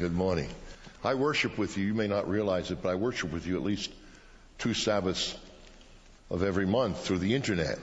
Good morning. I worship with you. You may not realize it, but I worship with you at least 2 Sabbaths of every month through the internet.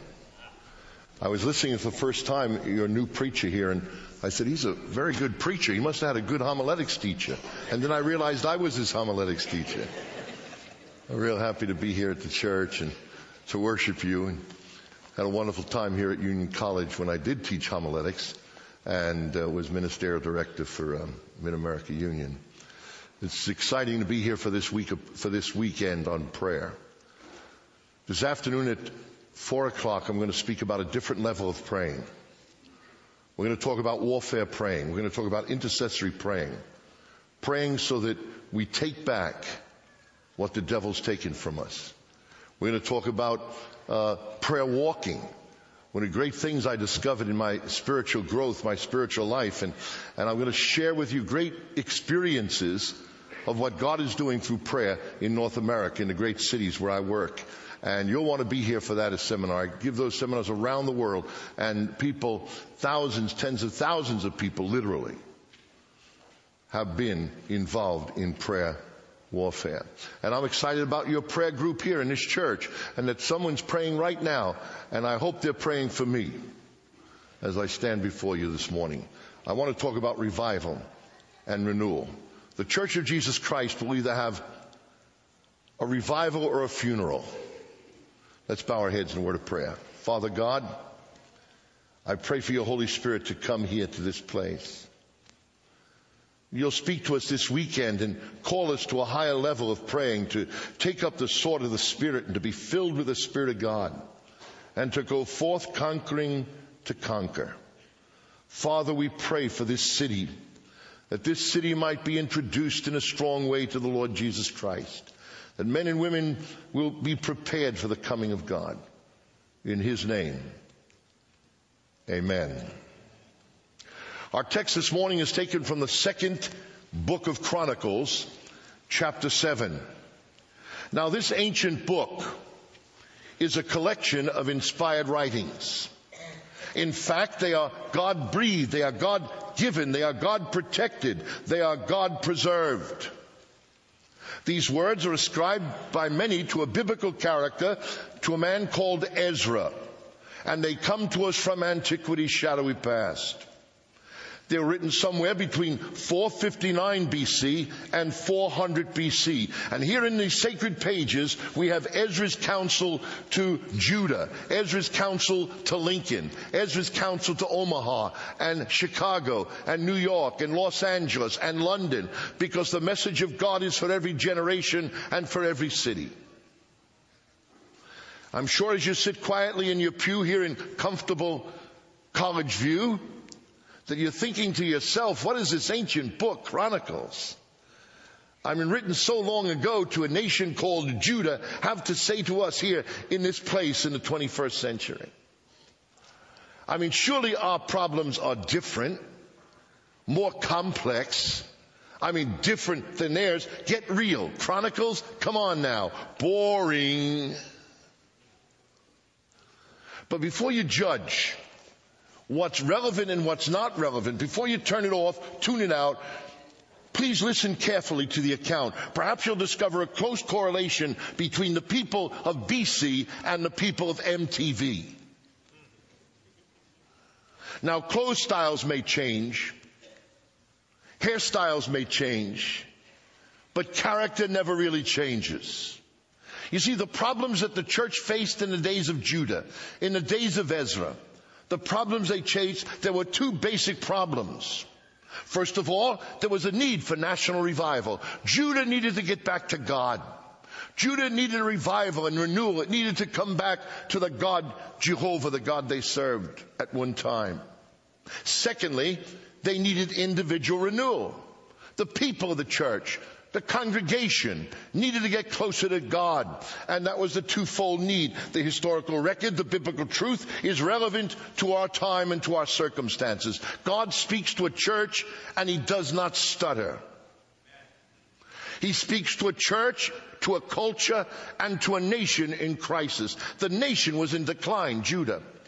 I was listening for the first time, your new preacher here, and I said, he's a very good preacher. He must have had a good homiletics teacher. And then I realized I was his homiletics teacher. I'm real happy to be here at the church and to worship you. And had a wonderful time here at Union College when I did teach homiletics and was ministerial director for Mid-America Union. It's exciting to be here for this weekend on prayer. This afternoon at 4 o'clock, I'm going to speak about a different level of praying. We're going to talk about warfare praying. We're going to talk about intercessory praying. Praying so that we take back what the devil's taken from us. We're going to talk about prayer walking. One of the great things I discovered in my spiritual growth, my spiritual life, and I'm going to share with you great experiences of what God is doing through prayer in North America, in the great cities where I work. And you'll want to be here for that as seminar. I give those seminars around the world, and people, thousands, tens of thousands of people, literally, have been involved in prayer warfare. And I'm excited about your prayer group here in this church, and that someone's praying right now, and I hope they're praying for me as I stand before you this morning. I want to talk about revival and renewal. The Church of Jesus Christ will either have a revival or a funeral. Let's bow our heads in a word of prayer. Father God, I pray for your Holy Spirit to come here to this place. You'll speak to us this weekend and call us to a higher level of praying, to take up the sword of the Spirit and to be filled with the Spirit of God and to go forth conquering to conquer. Father, we pray for this city, that this city might be introduced in a strong way to the Lord Jesus Christ, that men and women will be prepared for the coming of God. In His name, amen. Our text this morning is taken from the 2nd book of Chronicles, chapter 7. Now, this ancient book is a collection of inspired writings. In fact, they are God-breathed, they are God-given, they are God-protected, they are God-preserved. These words are ascribed by many to a biblical character, to a man called Ezra, and they come to us from antiquity's shadowy past. They were written somewhere between 459 BC and 400 BC. And here in these sacred pages, we have Ezra's counsel to Judah, Ezra's counsel to Lincoln, Ezra's counsel to Omaha and Chicago and New York and Los Angeles and London, because the message of God is for every generation and for every city. I'm sure as you sit quietly in your pew here in comfortable College View, that you're thinking to yourself, what is this ancient book, Chronicles? I mean, written so long ago to a nation called Judah, have to say to us here in this place in the 21st century. I mean, surely our problems are different, more complex. I mean, different than theirs. Get real. Chronicles, come on now. Boring. But before you judge what's relevant and what's not relevant, before you turn it off, tune it out, please listen carefully to the account. Perhaps you'll discover a close correlation between the people of BC and the people of MTV. Now, clothes styles may change, hairstyles may change, but character never really changes. You see, the problems that the church faced in the days of Judah, in the days of Ezra, the problems they faced, there were 2 basic problems. First of all, there was a need for national revival. Judah needed to get back to God. Judah needed a revival and renewal. It needed to come back to the God, Jehovah, the God they served at one time. Secondly, they needed individual renewal. The people of the church, the congregation, needed to get closer to God. And that was the twofold need. The historical record, the biblical truth, is relevant to our time and to our circumstances. God speaks to a church and He does not stutter. He speaks to a church, to a culture, and to a nation in crisis. The nation was in decline, Judah.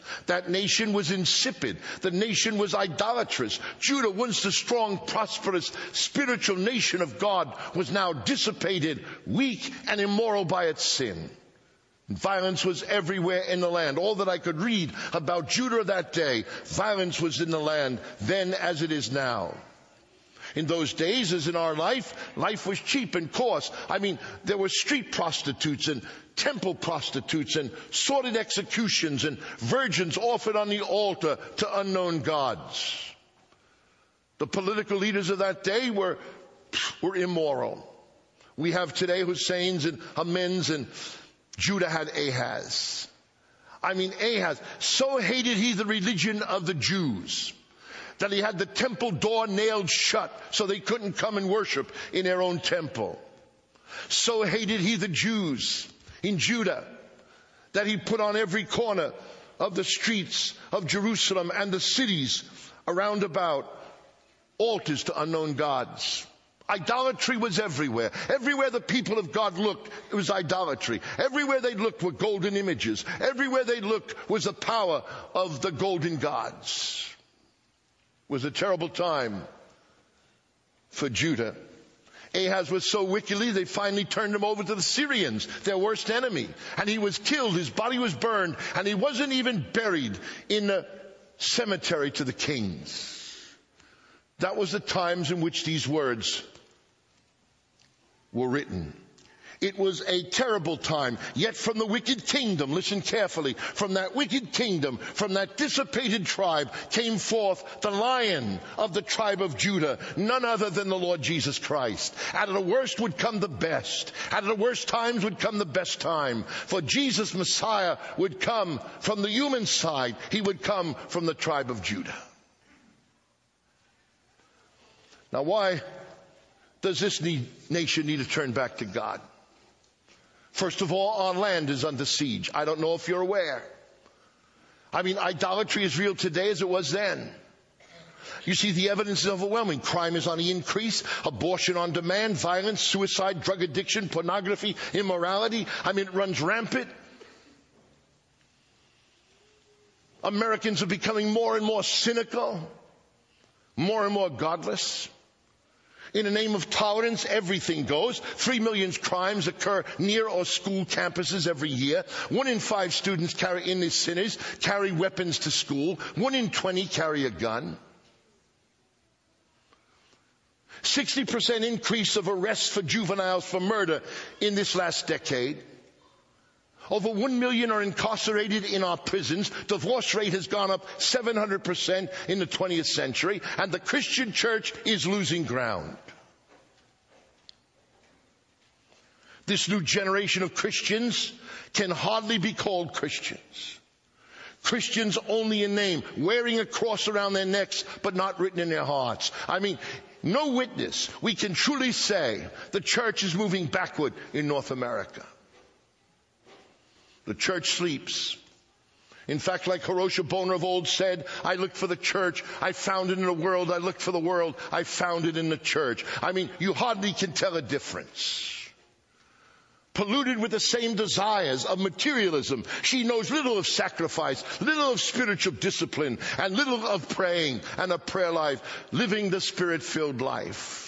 That nation was insipid. The nation was idolatrous. Judah, once the strong, prosperous, spiritual nation of God, was now dissipated, weak, and immoral by its sin. Violence was everywhere in the land. All that I could read about Judah that day, violence was in the land then as it is now. In those days, as in our life was cheap and coarse. I mean, there were street prostitutes and temple prostitutes and sordid executions and virgins offered on the altar to unknown gods. The political leaders of that day were immoral. We have today Hussein's and Hamins, and Judah had Ahaz. I mean, Ahaz, so hated he the religion of the Jews that he had the temple door nailed shut so they couldn't come and worship in their own temple. So hated he the Jews in Judah that he put on every corner of the streets of Jerusalem and the cities around about altars to unknown gods. Idolatry was everywhere. Everywhere the people of God looked, it was idolatry. Everywhere they looked were golden images. Everywhere they looked was the power of the golden gods. It was a terrible time for Judah. Ahaz was so wickedly, they finally turned him over to the Syrians, their worst enemy. And he was killed, his body was burned, and he wasn't even buried in the cemetery to the kings. That was the times in which these words were written. It was a terrible time. Yet from the wicked kingdom, listen carefully, from that wicked kingdom, from that dissipated tribe, came forth the Lion of the tribe of Judah, none other than the Lord Jesus Christ. Out of the worst would come the best. Out of the worst times would come the best time. For Jesus, Messiah, would come from the human side. He would come from the tribe of Judah. Now, why does this nation need to turn back to God? First of all, our land is under siege. I don't know if you're aware. I mean, idolatry is real today as it was then. You see, the evidence is overwhelming. Crime is on the increase, abortion on demand, violence, suicide, drug addiction, pornography, immorality. I mean, it runs rampant. Americans are becoming more and more cynical, more and more godless. In the name of tolerance, everything goes. 3 million crimes occur near or school campuses every year. 1 in 5 students carry weapons to school. 1 in 20 carry a gun. 60% increase of arrests for juveniles for murder in this last decade. Over 1 million are incarcerated in our prisons. Divorce rate has gone up 700% in the 20th century. And the Christian church is losing ground. This new generation of Christians can hardly be called Christians. Christians only in name, wearing a cross around their necks, but not written in their hearts. I mean, no witness. We can truly say the church is moving backward in North America. The church sleeps. In fact, like Hiroshima Boner of old said, I looked for the church, I found it in the world. I looked for the world, I found it in the church. I mean, you hardly can tell a difference. Polluted with the same desires of materialism. She knows little of sacrifice, little of spiritual discipline, and little of praying and a prayer life, living the Spirit-filled life.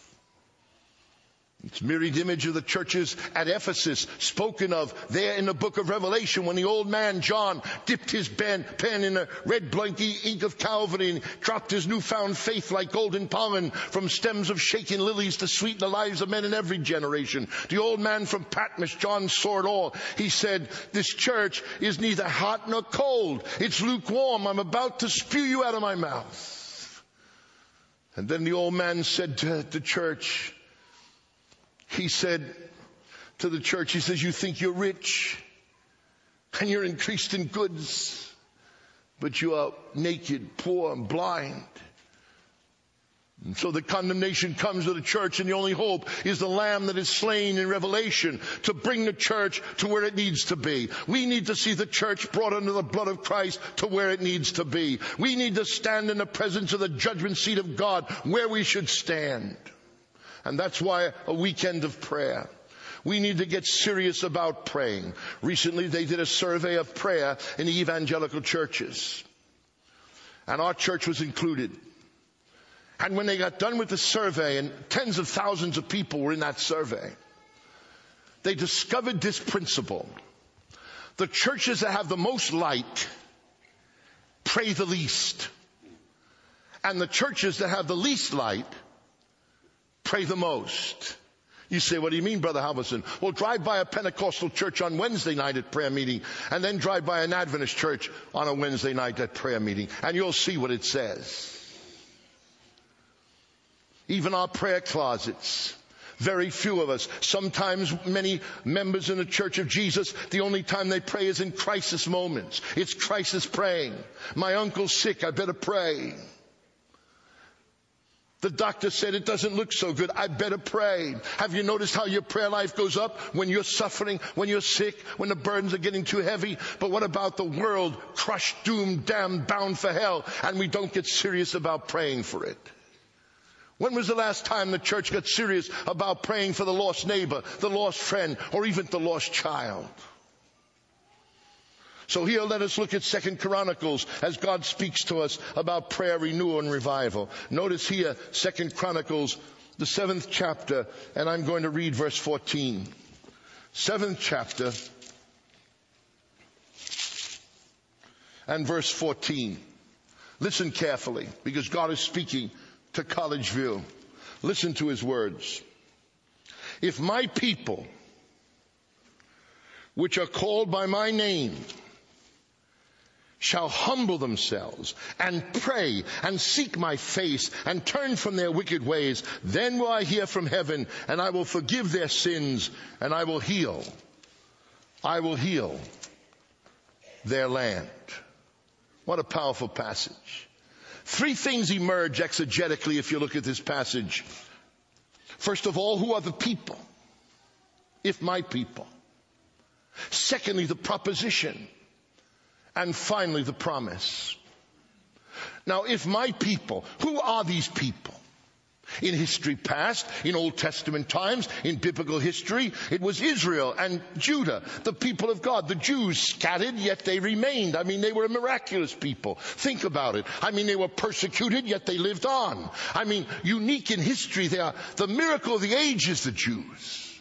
It's a mirrored image of the churches at Ephesus, spoken of there in the book of Revelation, when the old man John dipped his pen in the red blanky ink of Calvary and dropped his newfound faith like golden pollen from stems of shaken lilies to sweeten the lives of men in every generation. The old man from Patmos, John saw it all. He said, this church is neither hot nor cold. It's lukewarm. I'm about to spew you out of my mouth. And then the old man said to the church, he said to the church, he says, you think you're rich and you're increased in goods, but you are naked, poor, and blind. And so the condemnation comes to the church, and the only hope is the Lamb that is slain in Revelation to bring the church to where it needs to be. We need to see the church brought under the blood of Christ to where it needs to be. We need to stand in the presence of the judgment seat of God where we should stand. And that's why a weekend of prayer. We need to get serious about praying. Recently they did a survey of prayer in the evangelical churches. And our church was included. And when they got done with the survey, and tens of thousands of people were in that survey, they discovered this principle. The churches that have the most light pray the least. And the churches that have the least light pray the most. You say, what do you mean, Brother Halverson? Well, drive by a Pentecostal church on Wednesday night at prayer meeting, and then drive by an Adventist church on a Wednesday night at prayer meeting, and you'll see what it says. Even our prayer closets, very few of us, sometimes many members in the Church of Jesus, the only time they pray is in crisis moments. It's crisis praying. My uncle's sick, I better pray. The doctor said it doesn't look so good, I better pray. Have you noticed how your prayer life goes up when you're suffering, when you're sick, when the burdens are getting too heavy? But what about the world crushed, doomed, damned, bound for hell, and we don't get serious about praying for it? When was the last time the church got serious about praying for the lost neighbor, the lost friend, or even the lost child? So here let us look at 2 Chronicles as God speaks to us about prayer, renewal, and revival. Notice here 2 Chronicles, the 7th chapter, and I'm going to read verse 14. 7th chapter and verse 14. Listen carefully, because God is speaking to Collegeville. Listen to his words. If my people, which are called by my name, shall humble themselves and pray and seek my face and turn from their wicked ways, then will I hear from heaven, and I will forgive their sins, and I will heal their land. What a powerful passage. Three things emerge exegetically if you look at this passage. First of all, who are the people? If my people. Secondly, the proposition. And finally, the promise. Now, if my people, who are these people? In history past, in Old Testament times, in biblical history, it was Israel and Judah, the people of God. The Jews scattered, yet they remained. I mean, they were a miraculous people. Think about it. I mean, they were persecuted, yet they lived on. I mean, unique in history, they are the miracle of the ages, the Jews.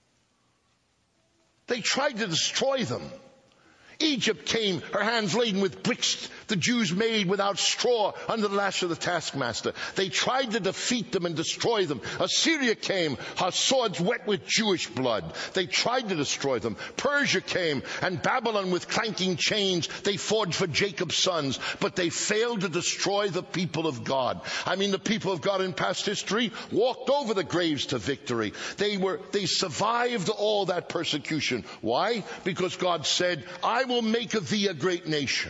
They tried to destroy them. Egypt came, her hands laden with bricks the Jews made without straw under the lash of the taskmaster. They tried to defeat them and destroy them. Assyria came, her swords wet with Jewish blood. They tried to destroy them. Persia came, and Babylon with clanking chains they forged for Jacob's sons. But they failed to destroy the people of God. I mean, the people of God in past history walked over the graves to victory. They survived all that persecution. Why? Because God said, I will make of thee a great nation.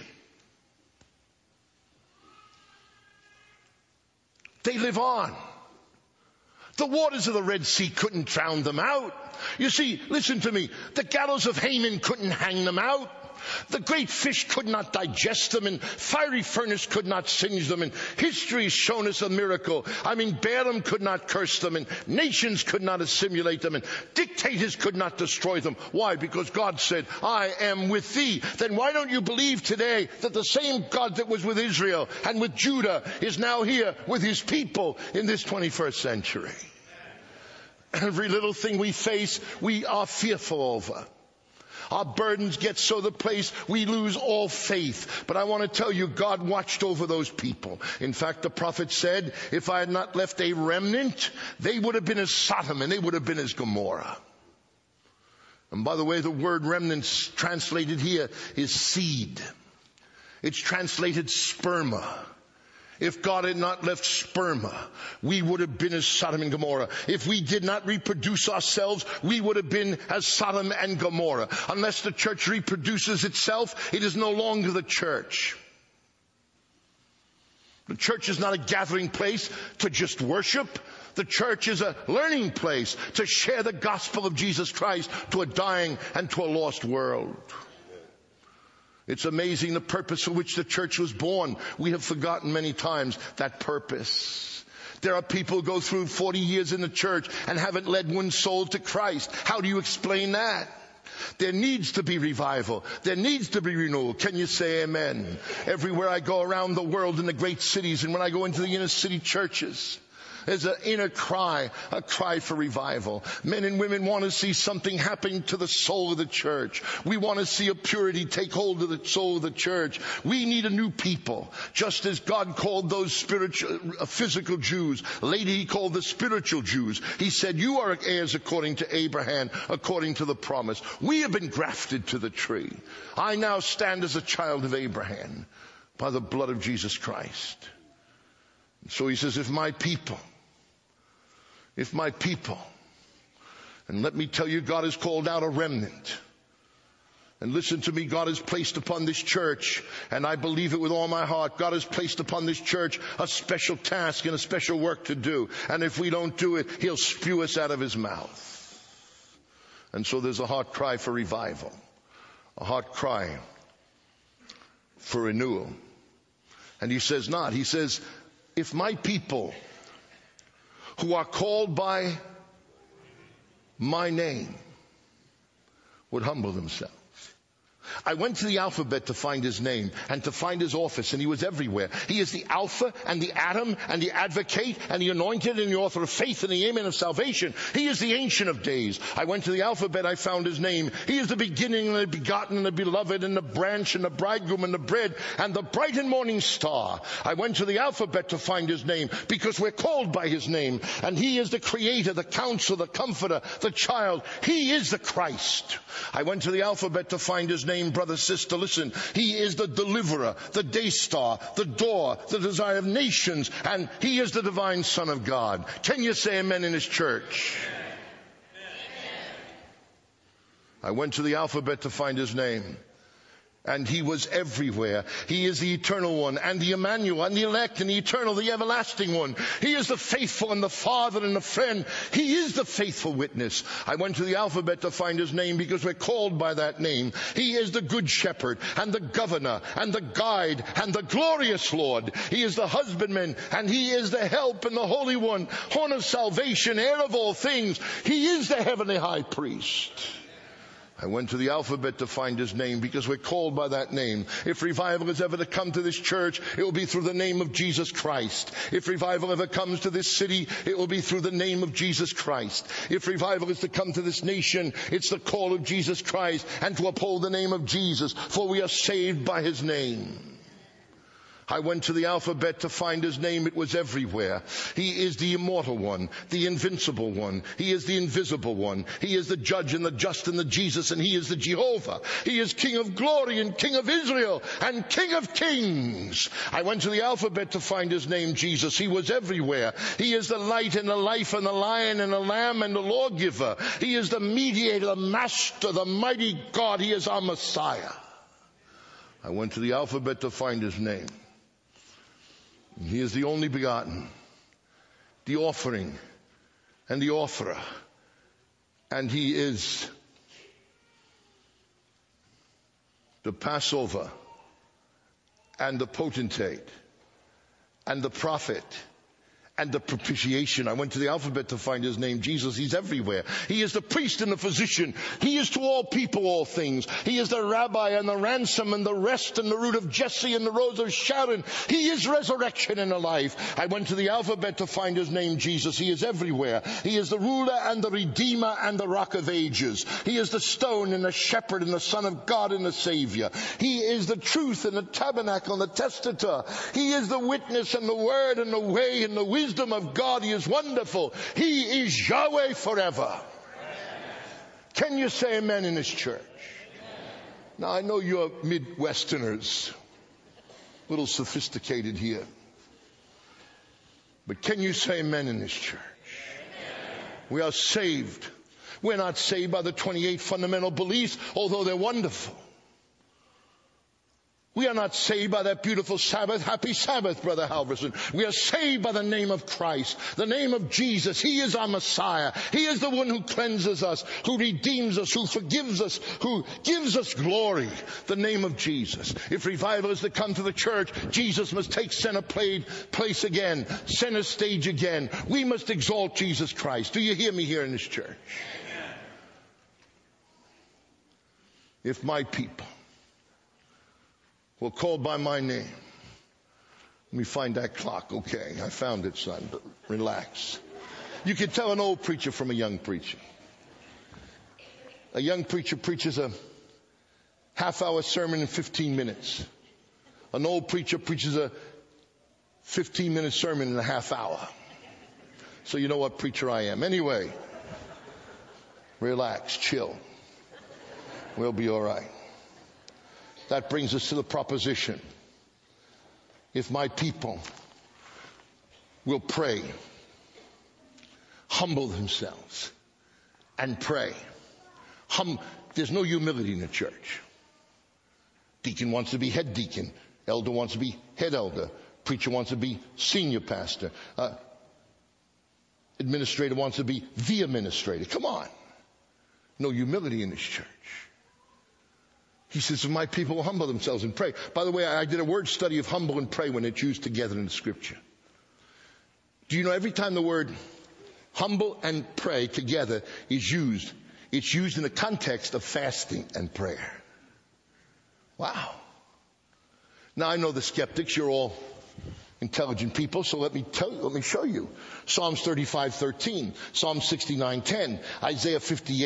They live on. The waters of the Red Sea couldn't drown them out. You see, listen to me. The gallows of Haman couldn't hang them out. The great fish could not digest them, and fiery furnace could not singe them, and history has shown us a miracle. I mean, Balaam could not curse them, and nations could not assimilate them, and dictators could not destroy them. Why? Because God said, I am with thee. Then why don't you believe today that the same God that was with Israel and with Judah is now here with his people in this 21st century? Every little thing we face, we are fearful over. Our burdens get so the place we lose all faith. But I want to tell you, God watched over those people. In fact, the prophet said, if I had not left a remnant, they would have been as Sodom and they would have been as Gomorrah. And by the way, the word remnants translated here is seed. It's translated sperma. If God had not left sperma, we would have been as Sodom and Gomorrah. If we did not reproduce ourselves, we would have been as Sodom and Gomorrah. Unless the church reproduces itself, it is no longer the church. The church is not a gathering place to just worship. The church is a learning place to share the gospel of Jesus Christ to a dying and to a lost world. It's amazing the purpose for which the church was born. We have forgotten many times that purpose. There are people who go through 40 years in the church and haven't led one soul to Christ. How do you explain that? There needs to be revival. There needs to be renewal. Can you say amen? Everywhere I go around the world in the great cities, and when I go into the inner city churches, there's an inner cry, a cry for revival. Men and women want to see something happen to the soul of the church. We want to see a purity take hold of the soul of the church. We need a new people. Just as God called those physical Jews, later He called the spiritual Jews. He said, you are heirs according to Abraham, according to the promise. We have been grafted to the tree. I now stand as a child of Abraham by the blood of Jesus Christ. So He says, if my people, and let me tell you, God has called out a remnant. And listen to me, God has placed upon this church, and I believe it with all my heart, God has placed upon this church a special task and a special work to do. And if we don't do it, He'll spew us out of His mouth. And so there's a heart cry for revival, a heart cry for renewal. And He says not, He says, if my people who are called by my name would humble themselves. I went to the alphabet to find His name and to find His office, and He was everywhere. He is the Alpha and the Adam and the Advocate and the Anointed and the Author of faith and the Amen of salvation. He is the Ancient of Days. I went to the alphabet, I found His name. He is the beginning and the begotten and the beloved and the branch and the bridegroom and the bread and the bright and morning star. I went to the alphabet to find His name because we're called by His name. And He is the Creator, the Counselor, the Comforter, the Child. He is the Christ. I went to the alphabet to find His name. Brother, sister, listen. He is the deliverer, the day star, the door, the desire of nations, and He is the divine Son of God. Can you say amen in His church? I went to the alphabet to find His name. And He was everywhere. He is the eternal one, and the Emmanuel, and the elect, and the eternal, the everlasting one. He is the faithful, and the Father, and the friend. He is the faithful witness. I went to the alphabet to find His name because we're called by that name. He is the good shepherd, and the governor, and the guide, and the glorious Lord. He is the husbandman, and He is the help, and the Holy One, horn of salvation, heir of all things. He is the heavenly high priest. I went to the alphabet to find His name because we're called by that name. If revival is ever to come to this church, it will be through the name of Jesus Christ. If revival ever comes to this city, it will be through the name of Jesus Christ. If revival is to come to this nation, it's the call of Jesus Christ and to uphold the name of Jesus, for we are saved by His name. I went to the alphabet to find His name. It was everywhere. He is the immortal one, the invincible one. He is the invisible one. He is the judge and the just and the Jesus, and He is the Jehovah. He is King of glory and King of Israel and King of kings. I went to the alphabet to find His name, Jesus. He was everywhere. He is the light and the life and the lion and the lamb and the lawgiver. He is the mediator, the master, the mighty God. He is our Messiah. I went to the alphabet to find His name. He is the only begotten, the offering and the offerer. And He is the Passover and the potentate and the prophet and the propitiation. I went to the alphabet to find His name, Jesus. He's everywhere. He is the priest and the physician. He is to all people all things. He is the rabbi and the ransom and the rest and the root of Jesse and the rose of Sharon. He is resurrection and the life. I went to the alphabet to find His name, Jesus. He is everywhere. He is the ruler and the redeemer and the rock of ages. He is the stone and the shepherd and the Son of God and the Savior. He is the truth and the tabernacle and the testator. He is the witness and the word and the way and the wisdom of God. He is wonderful. He is Yahweh forever. Can you say amen in this church? Now I know you're Midwesterners, a little sophisticated here, but can you say amen in this church? We are saved. We're not saved by the 28 fundamental beliefs, although they're wonderful. We are not saved by that beautiful Sabbath. Happy Sabbath, Brother Halverson. We are saved by the name of Christ, the name of Jesus. He is our Messiah. He is the one who cleanses us, who redeems us, who forgives us, who gives us glory. The name of Jesus. If revival is to come to the church, Jesus must take center place again, center stage again. We must exalt Jesus Christ. Do you hear me here in this church? Amen. If my people were called by my name. Let me find that clock. Okay, I found it, son. Relax. You can tell an old preacher from a young preacher. A young preacher preaches a half-hour sermon in 15 minutes. An old preacher preaches a 15-minute sermon in a half hour. So you know what preacher I am. Anyway, relax, chill. We'll be all right. That brings us to the proposition. If my people will pray, humble themselves, and pray. There's no humility in the church. Deacon wants to be head deacon. Elder wants to be head elder. Preacher wants to be senior pastor. Administrator wants to be the administrator. Come on. No humility in this church. He says, if my people will humble themselves and pray. By the way, I did a word study of humble and pray when it's used together in the scripture. Do you know every time the word humble and pray together is used, it's used in the context of fasting and prayer. Wow. Now I know the skeptics, you're all intelligent people, so let me show you. Psalms 35:13, Psalm 69:10, Isaiah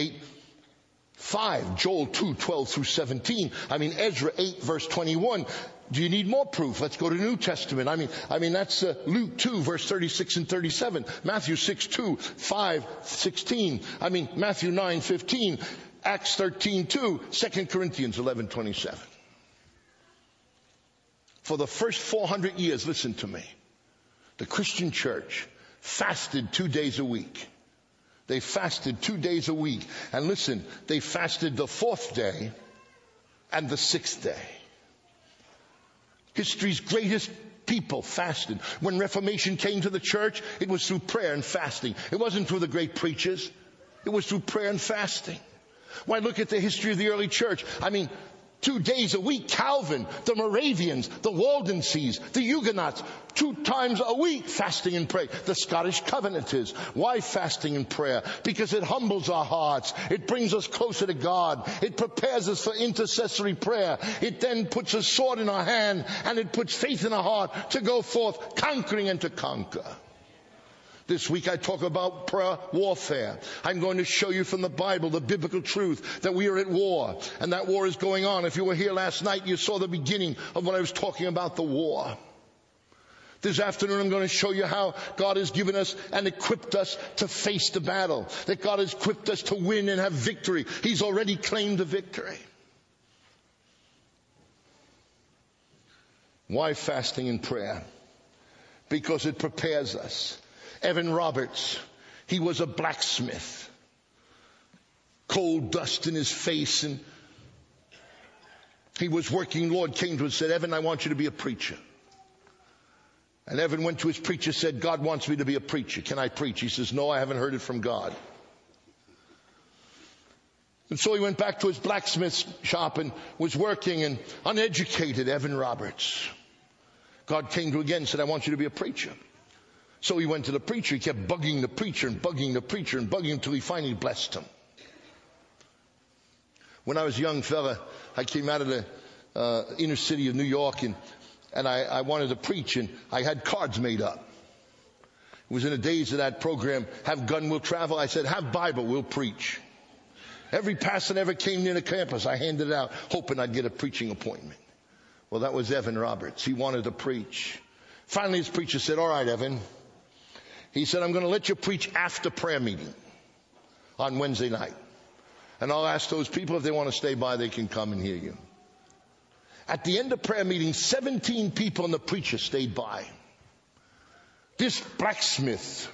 58:5, Joel 2:12-17. Ezra 8 verse 21. Do you need more proof? Let's go to the New Testament. That's Luke 2 verse 36 and 37. Matthew 6:2, 5:16. Matthew 9:15, Acts 13:2, 2 Corinthians 11:27. For the first 400 years, listen to me, the Christian church fasted 2 days a week. They fasted 2 days a week. And listen, they fasted the 4th day and the 6th day. History's greatest people fasted. When Reformation came to the church, it was through prayer and fasting. It wasn't through the great preachers. It was through prayer and fasting. When I look at the history of the early church, 2 days a week, Calvin, the Moravians, the Waldenses, the Huguenots, 2 times a week fasting and praying. The Scottish Covenanters. Why fasting and prayer? Because it humbles our hearts. It brings us closer to God. It prepares us for intercessory prayer. It then puts a sword in our hand and it puts faith in our heart to go forth conquering and to conquer. This week I talk about prayer warfare. I'm going to show you from the Bible the biblical truth that we are at war. And that war is going on. If you were here last night, you saw the beginning of when I was talking about the war. This afternoon I'm going to show you how God has given us and equipped us to face the battle. That God has equipped us to win and have victory. He's already claimed the victory. Why fasting and prayer? Because it prepares us. Evan Roberts, he was a blacksmith. Coal dust in his face, and he was working. Lord came to him and said, Evan, I want you to be a preacher. And Evan went to his preacher, said, God wants me to be a preacher. Can I preach? He says, no, I haven't heard it from God. And so he went back to his blacksmith shop and was working, and uneducated Evan Roberts. God came to him again and said, I want you to be a preacher. So he went to the preacher. He kept bugging the preacher and bugging the preacher and bugging him until he finally blessed him. When I was a young fella, I came out of the inner city of New York and I wanted to preach, and I had cards made up. It was in the days of that program, Have Gun, We'll Travel. I said, have Bible, we'll preach. Every pastor that ever came near the campus, I handed it out, hoping I'd get a preaching appointment. Well, that was Evan Roberts. He wanted to preach. Finally, his preacher said, all right, Evan. He said, I'm going to let you preach after prayer meeting on Wednesday night. And I'll ask those people if they want to stay by, they can come and hear you. At the end of prayer meeting, 17 people and the preacher stayed by. This blacksmith,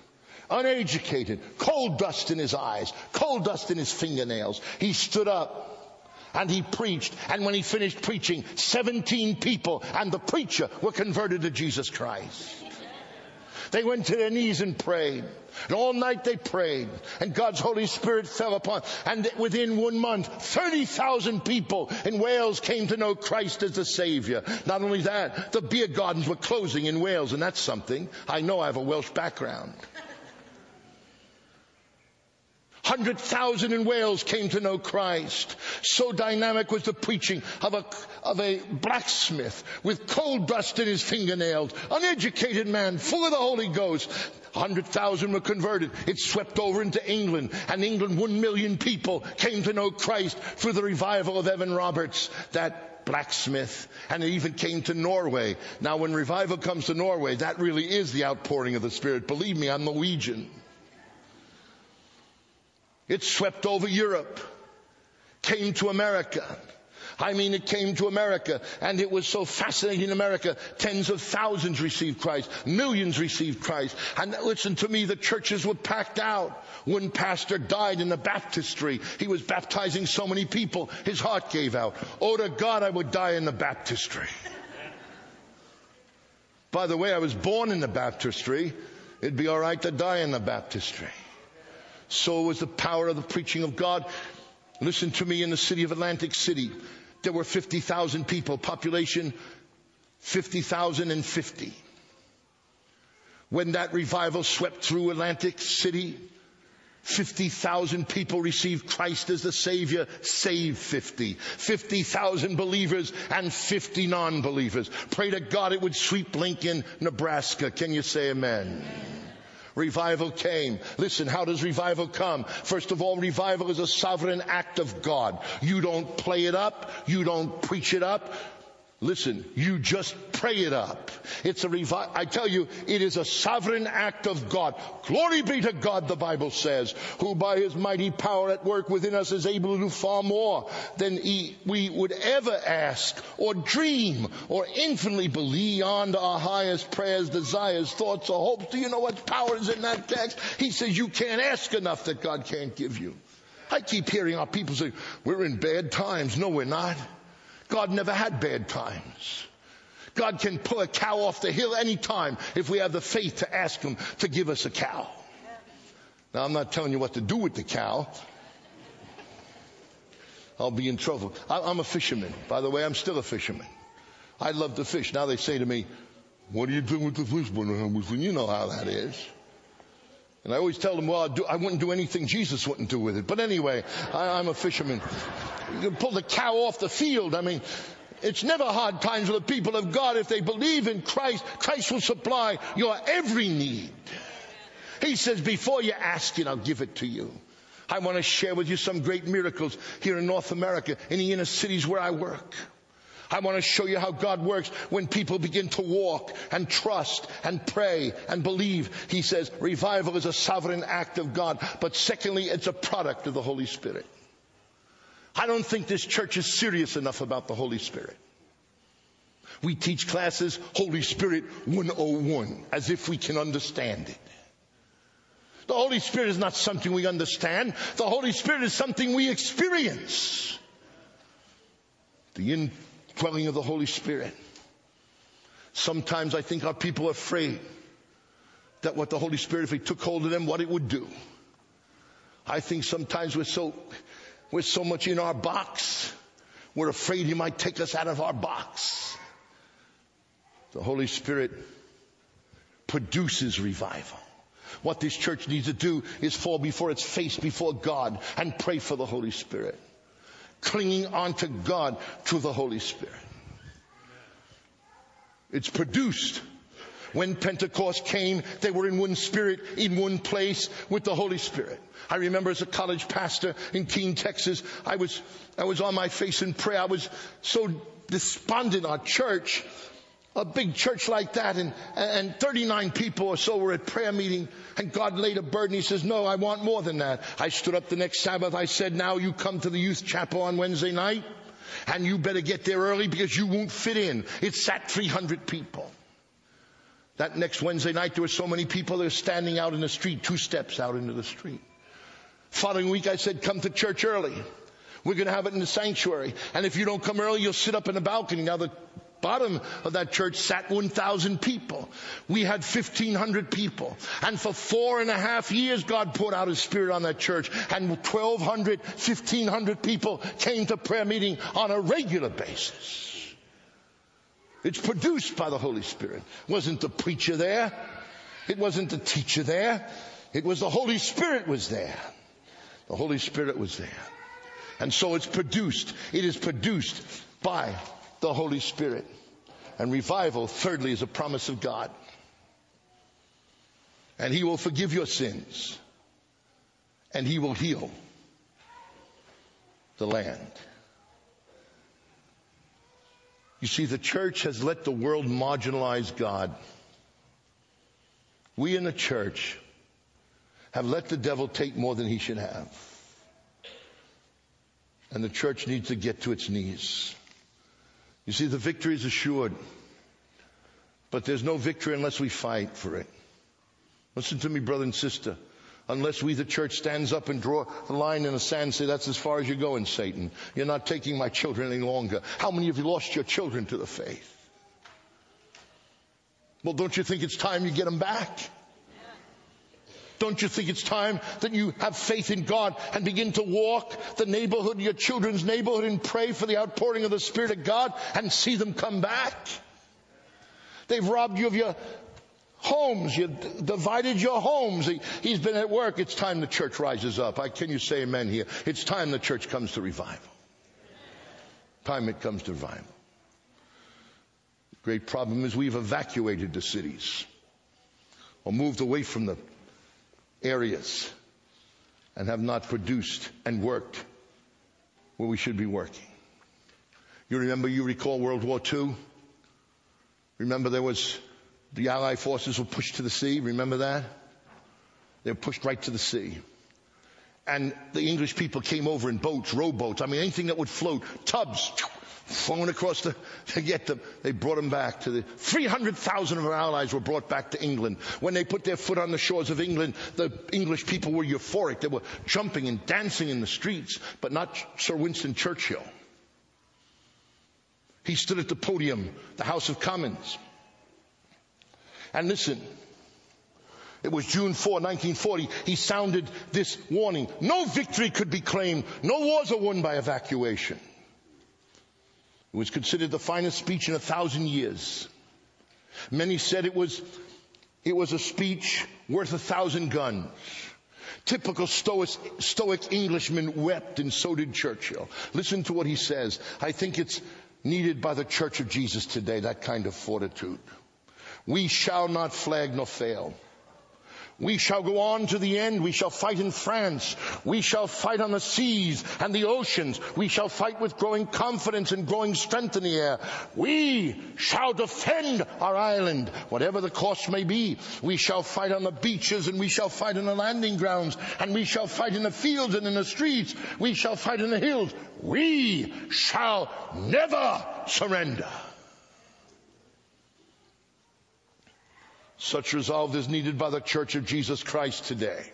uneducated, coal dust in his eyes, coal dust in his fingernails. He stood up and he preached. And when he finished preaching, 17 people and the preacher were converted to Jesus Christ. They went to their knees and prayed. And all night they prayed. And God's Holy Spirit fell upon. And within 1 month, 30,000 people in Wales came to know Christ as the Savior. Not only that, the beer gardens were closing in Wales, and that's something. I know I have a Welsh background. 100,000 in Wales came to know Christ. So dynamic was the preaching of a blacksmith with coal dust in his fingernails, uneducated man, full of the Holy Ghost. 100,000 were converted. It swept over into England, and England, 1 million people came to know Christ through the revival of Evan Roberts, that blacksmith. And it even came to Norway. Now, when revival comes to Norway, that really is the outpouring of the Spirit. Believe me, I'm Norwegian. It swept over Europe, came to America. I mean, it came to America, and it was so fascinating in America. Tens of thousands received Christ. Millions received Christ. And listen to me, the churches were packed out. One pastor died in the baptistry. He was baptizing so many people, his heart gave out. Oh, to God, I would die in the baptistry. By the way, I was born in the baptistry. It'd be all right to die in the baptistry. So was the power of the preaching of God. Listen to me, in the city of Atlantic City, there were 50,000 people, population 50,050. When that revival swept through Atlantic City, 50,000 people received Christ as the Savior, saved 50. 50,000 believers and 50 non-believers. Pray to God it would sweep Lincoln, Nebraska. Can you say amen? Revival came. Listen, how does revival come? First of all, revival is a sovereign act of God. You don't play it up. You don't preach it up. Listen, you just pray it up. It's a revival. I tell you, it is a sovereign act of God. Glory be to God, the Bible says, who by his mighty power at work within us is able to do far more than we would ever ask or dream or infinitely beyond our highest prayers, desires, thoughts, or hopes. Do you know what power is in that text? He says you can't ask enough that God can't give you. I keep hearing our people say, we're in bad times. No, we're not. God never had bad times. God can pull a cow off the hill anytime if we have the faith to ask him to give us a cow. Now, I'm not telling you what to do with the cow. I'll be in trouble. I'm a fisherman. By the way, I'm still a fisherman. I love to fish. Now they say to me, what are you doing with the fish? Well, you know how that is. And I always tell them, well, I wouldn't do anything Jesus wouldn't do with it. But anyway, I'm a fisherman. You can pull the cow off the field. I mean, it's never hard times for the people of God. If they believe in Christ, Christ will supply your every need. He says, before you ask it, I'll give it to you. I want to share with you some great miracles here in North America, in the inner cities where I work. I want to show you how God works when people begin to walk and trust and pray and believe. He says revival is a sovereign act of God. But secondly, it's a product of the Holy Spirit. I don't think this church is serious enough about the Holy Spirit. We teach classes, Holy Spirit 101, as if we can understand it. The Holy Spirit is not something we understand. The Holy Spirit is something we experience. The indwelling of the Holy Spirit. Sometimes I think our people are afraid that what the Holy Spirit, if he took hold of them, what it would do. I think sometimes we're so much in our box, we're afraid he might take us out of our box. The Holy Spirit produces revival. What this church needs to do is fall before its face before God and pray for the Holy Spirit. Clinging on to God through the Holy Spirit. It's produced. When Pentecost came, they were in one spirit, in one place with the Holy Spirit. I remember as a college pastor in Keene, Texas, I was on my face in prayer. I was so despondent. Our church, a big church like that, and 39 people or so were at prayer meeting, and God laid a burden. He says, no, I want more than that. I stood up the next Sabbath. I said, now you come to the youth chapel on Wednesday night, and you better get there early because you won't fit in. It sat 300 people. That next Wednesday night, there were so many people, they were standing out in the street, 2 steps out into the street. Following week, I said, come to church early. We're going to have it in the sanctuary. And if you don't come early, you'll sit up in the balcony. Now, the bottom of that church sat 1,000 people. We had 1,500 people. And for 4.5 years, God poured out His Spirit on that church. And 1,200, 1,500 people came to prayer meeting on a regular basis. It's produced by the Holy Spirit. It wasn't the preacher there. It wasn't the teacher there. It was the Holy Spirit was there. The Holy Spirit was there. And so it's produced. It is produced by the Holy Spirit. And revival, thirdly, is a promise of God. And He will forgive your sins. And He will heal the land. You see, the church has let the world marginalize God. We in the church have let the devil take more than he should have. And the church needs to get to its knees. You see, the victory is assured. But there's no victory unless we fight for it. Listen to me, brother and sister. Unless we, the church, stands up and draw the line in the sand and say, that's as far as you're going, Satan. You're not taking my children any longer. How many of you lost your children to the faith? Well, don't you think it's time you get them back? Don't you think it's time that you have faith in God and begin to walk the neighborhood, your children's neighborhood, and pray for the outpouring of the Spirit of God and see them come back? They've robbed you of your homes. You divided your homes. He's been at work. It's time the church rises up. Can you say amen here? It's time the church comes to revival. Time it comes to revival. The great problem is we've evacuated the cities or moved away from the areas and have not produced and worked where we should be working. You recall World War II? Remember the Allied forces were pushed to the sea. Remember that? They were pushed right to the sea. And the English people came over in boats, rowboats. I mean, anything that would float. Tubs, flowing across to get them. They brought them back to 300,000 of our allies were brought back to England. When they put their foot on the shores of England, the English people were euphoric. They were jumping and dancing in the streets, but not Sir Winston Churchill. He stood at the podium, the House of Commons. And listen, it was June 4, 1940, he sounded this warning. No victory could be claimed. No wars are won by evacuation. It was considered the finest speech in 1,000 years. Many said it was a speech worth 1,000 guns. Typical stoic Englishmen wept, and so did Churchill. Listen to what he says. I think it's needed by the Church of Jesus today, that kind of fortitude. We shall not flag nor fail. We shall go on to the end. We shall fight in France. We shall fight on the seas and the oceans. We shall fight with growing confidence and growing strength in the air. We shall defend our island, whatever the cost may be. We shall fight on the beaches, and we shall fight on the landing grounds, and we shall fight in the fields and in the streets. We shall fight in the hills. We shall never surrender. Such resolve is needed by the Church of Jesus Christ today.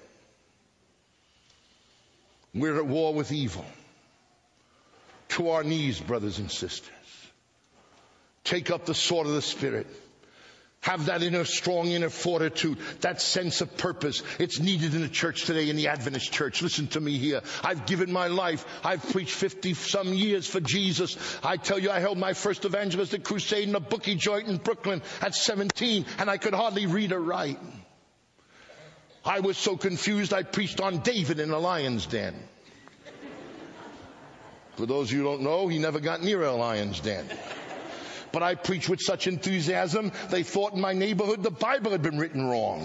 We're at war with evil. To our knees, brothers and sisters. Take up the sword of the Spirit. Have that strong inner fortitude, that sense of purpose. It's needed in the church today, in the Adventist church. Listen to me here. I've given my life. I've preached 50-some years for Jesus. I tell you, I held my first evangelistic crusade in a bookie joint in Brooklyn at 17, and I could hardly read or write. I was so confused, I preached on David in a lion's den. For those of you who don't know, he never got near a lion's den. But I preached with such enthusiasm, they thought in my neighborhood the Bible had been written wrong.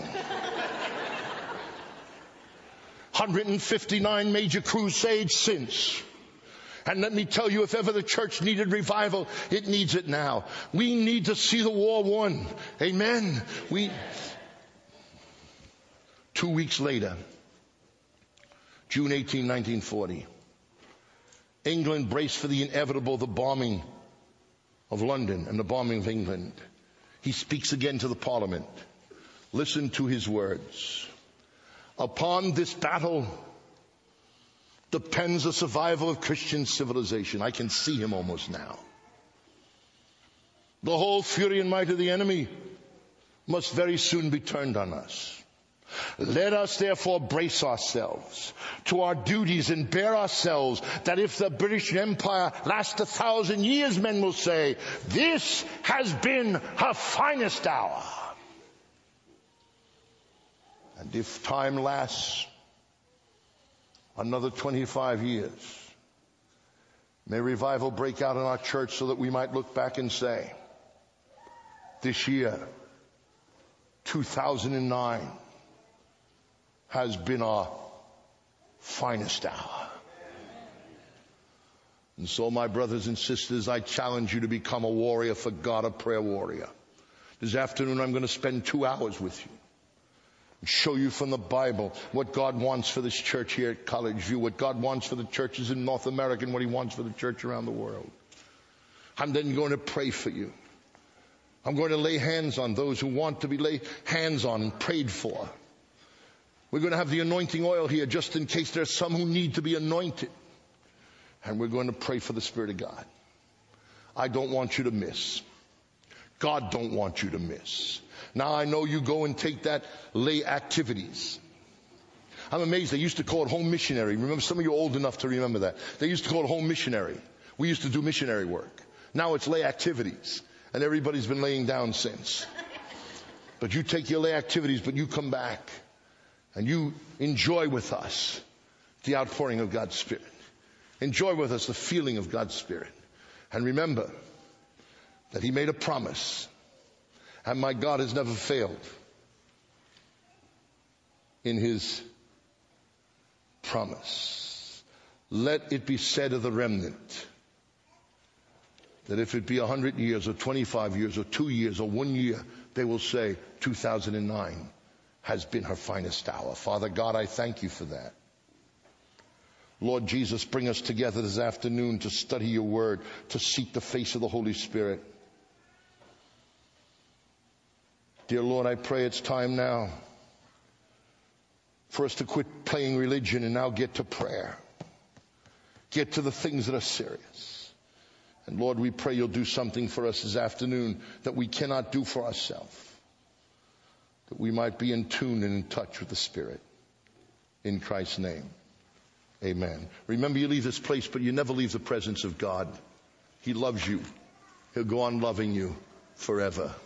159 major crusades since. And let me tell you, if ever the church needed revival, it needs it now. We need to see the war won. Amen. 2 weeks later, June 18, 1940, England braced for the inevitable, the bombing of London and the bombing of England. He speaks again to the Parliament. Listen to his words. Upon this battle, depends the survival of Christian civilization. I can see him almost now. The whole fury and might of the enemy must very soon be turned on us. Let us therefore brace ourselves to our duties and bear ourselves, that if the British Empire lasts 1,000 years, men will say, this has been her finest hour. And if time lasts another 25 years, may revival break out in our church so that we might look back and say, this year, 2009, has been our finest hour. And so, my brothers and sisters, I challenge you to become a warrior for God, a prayer warrior. This afternoon I'm going to spend 2 hours with you and show you from the Bible what God wants for this church here at College View, what God wants for the churches in North America, and what He wants for the church around the world. I'm then going to pray for you. I'm going to lay hands on those who want to be laid hands on and prayed for. We're going to have the anointing oil here just in case there's some who need to be anointed. And we're going to pray for the Spirit of God. I don't want you to miss. God don't want you to miss. Now I know you go and take that lay activities. I'm amazed. They used to call it home missionary. Remember, some of you are old enough to remember that. They used to call it home missionary. We used to do missionary work. Now it's lay activities. And everybody's been laying down since. But you take your lay activities, but you come back. And you enjoy with us the outpouring of God's Spirit. Enjoy with us the feeling of God's Spirit. And remember that He made a promise. And my God has never failed in His promise. Let it be said of the remnant that if it be 100 years or 25 years or 2 years or 1 year, they will say 2009 has been her finest hour. Father God, I thank you for that. Lord Jesus, bring us together this afternoon to study your word, to seek the face of the Holy Spirit. Dear Lord, I pray it's time now for us to quit playing religion and now get to prayer. Get to the things that are serious. And Lord, we pray you'll do something for us this afternoon that we cannot do for ourselves. That we might be in tune and in touch with the Spirit. In Christ's name, amen. Remember, you leave this place, but you never leave the presence of God. He loves you. He'll go on loving you forever.